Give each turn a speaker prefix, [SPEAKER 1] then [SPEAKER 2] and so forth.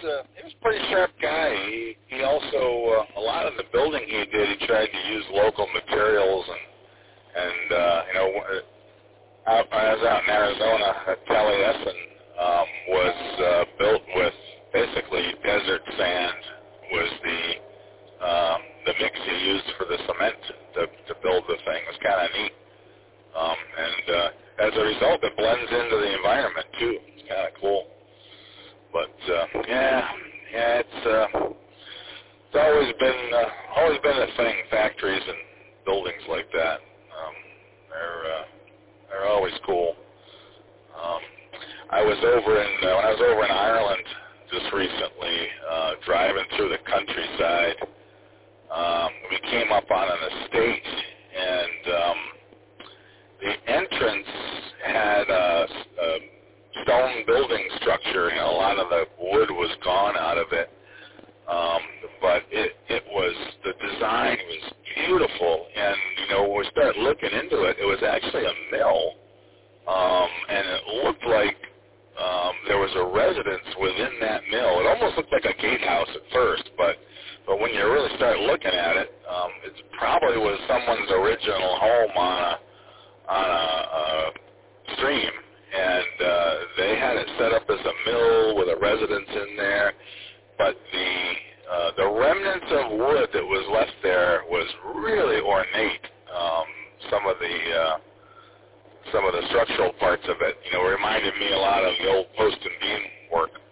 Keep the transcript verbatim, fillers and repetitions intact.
[SPEAKER 1] uh, he was a pretty sharp guy. He he also uh, a lot of the building he did, he tried to use local materials and and uh, you know out, I was out in Arizona at Taliesin um, was uh, built with basically desert sand was the um, the mix he used for the cement to to build the thing. It was kind of neat, um, and uh, as a result, it blends into the environment too. It's kind of cool. But uh, yeah, yeah, it's uh, it's always been uh, always been a thing. Factories and buildings like that, um, they're uh, they're always cool. Um, I was over in uh, when I was over in Ireland just recently, uh, driving through the countryside. Um, we came up on an estate, and um, the entrance had a, a stone building structure. You know, a lot of the wood was gone out of it, um, but it, it was, the design was beautiful, and, you know, when we started looking into it, it was actually a mill, um, and it looked like um, there was a residence within that mill. It almost looked like a gatehouse at first, but, but when you really start looking at it, um, it probably was someone's original home on a, on a, a stream. And uh, they had it set up as a mill with a residence in there, but the uh, the remnants of wood that was left there was really ornate. Um, some of the uh, some of the structural parts of it, you know, reminded me a lot of the old post and beam work